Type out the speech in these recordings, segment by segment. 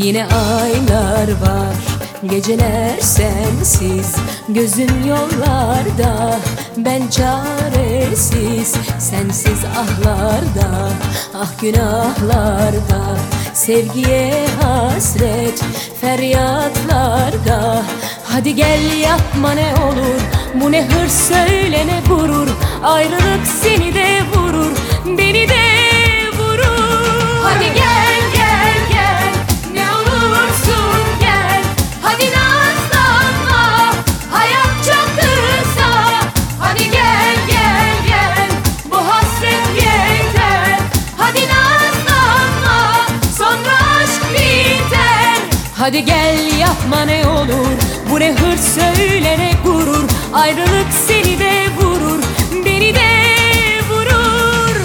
Yine aylar var, geceler sensiz, gözüm yollarda, ben çaresiz. Sensiz ahlarda, ah günahlarda, sevgiye hasret, feryatlarda. Hadi gel yapma ne olur, bu ne hırs söyle ne gurur, ayrılık seni de vurur, beni de vurur. Hadi gel gel gel, ne olursun gel, hadi nazlanma, hayat çok kısa. Hadi gel gel gel, bu hasret yeter, hadi nazlanma, sonra aşk biter. Hadi gel yapma ne olur, bu ne hırs söyle ne gurur, ayrılık seni de vurur, beni de vurur.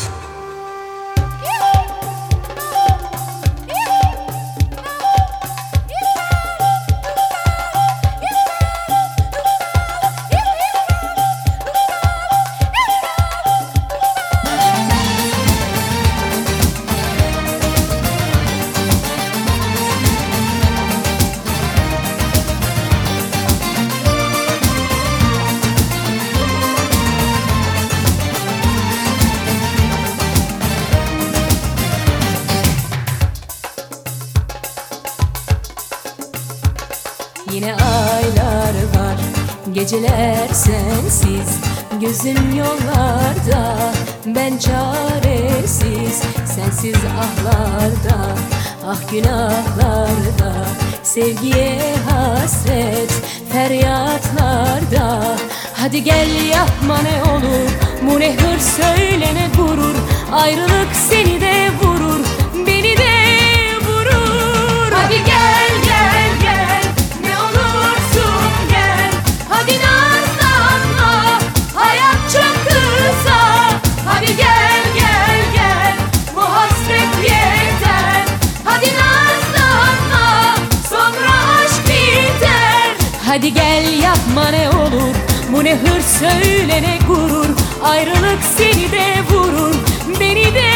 Yine aylar var, geceler sensiz, gözüm yollarda, ben çaresiz. Sensiz ahlarda, ah günahlarda, sevgiye hasret, feryatlarda. Hadi gel yapma ne olur, bu ne hırs söyle ne gurur, ayrılık seni de vurur, beni de vurur. Hadi gel gel gel, ne olursun gel, hadi nazlanma, hayat çok kısa. Hadi gel gel gel, bu hasret yeter, hadi nazlanma, sonra aşk biter. Hadi gel yapma ne olur, bu ne hırs söyle ne gurur, ayrılık seni de vurur, beni de